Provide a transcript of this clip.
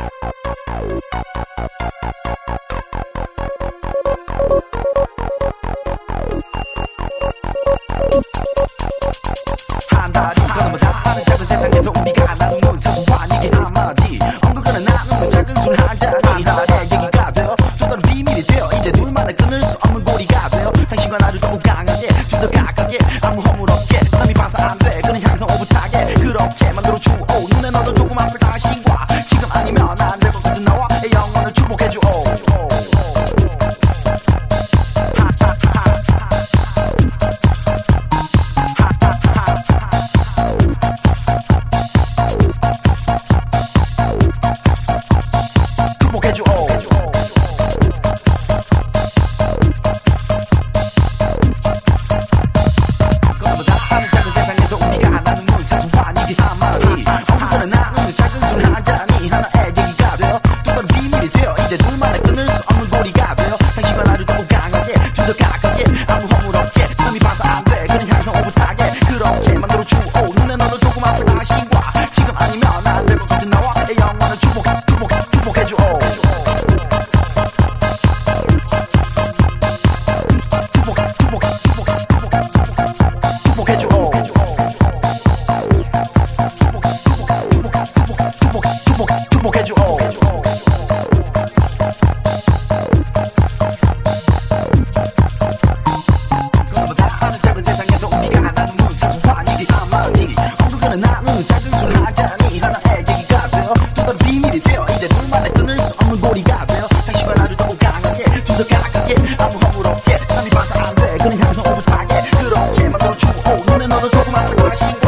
한 달이 건너마다 하는 작은 세상에서 우리가 나누는 사소한 얘기 한마디 언급하는 나누는 작은 술 한 잔이 하나의 얘기가 되어 또 다른 비밀이 되어 이제 둘만의 끊을 수 없는 고리가 되어 당신과 나를 더욱 강하게 좀 더 가깝게 아무 허물 없게 남이 봐서 안돼 그는 향상 오붓하게 그렇게 만들어주오 눈에 넣어도 조금 아플 당신과 지금 아니면 안 될 것 같은 나와 영원을 축복해줘. 나는 작은 술 한 잔이 하나의 얘기가 되어 또 다른 비밀이 되어 이제 둘만의 끊을 수 없는 고리가 되어 당신과 나를 더욱 강하게 좀 더 가깝게 아무 허물 없게 남이 봐서 안돼 그는 향상 오붓하게 그렇게 만들어주오 눈에 넣어도 조금 아플 당신과